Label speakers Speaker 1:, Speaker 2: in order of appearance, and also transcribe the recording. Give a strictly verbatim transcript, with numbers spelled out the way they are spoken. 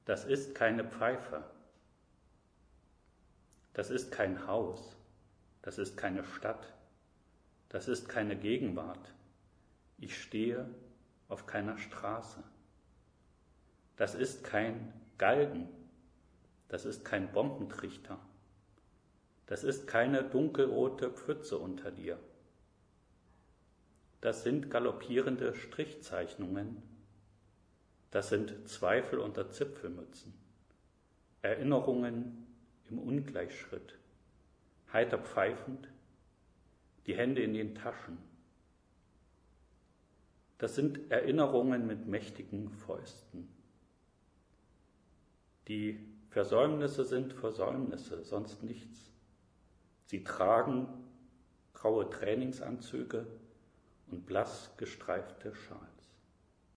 Speaker 1: Das ist keine Pfeife. Das ist kein Haus. Das ist keine Stadt. Das ist keine Gegenwart. Ich stehe auf keiner Straße. Das ist kein Galgen. Das ist kein Bombentrichter. Das ist keine dunkelrote Pfütze unter dir. Das sind galoppierende Strichzeichnungen. Das sind Zweifel unter Zipfelmützen. Erinnerungen im Ungleichschritt. Heiter pfeifend, die Hände in den Taschen. Das sind Erinnerungen mit mächtigen Fäusten. Die Versäumnisse sind Versäumnisse, sonst nichts. Sie tragen graue Trainingsanzüge und blass gestreifte Schals.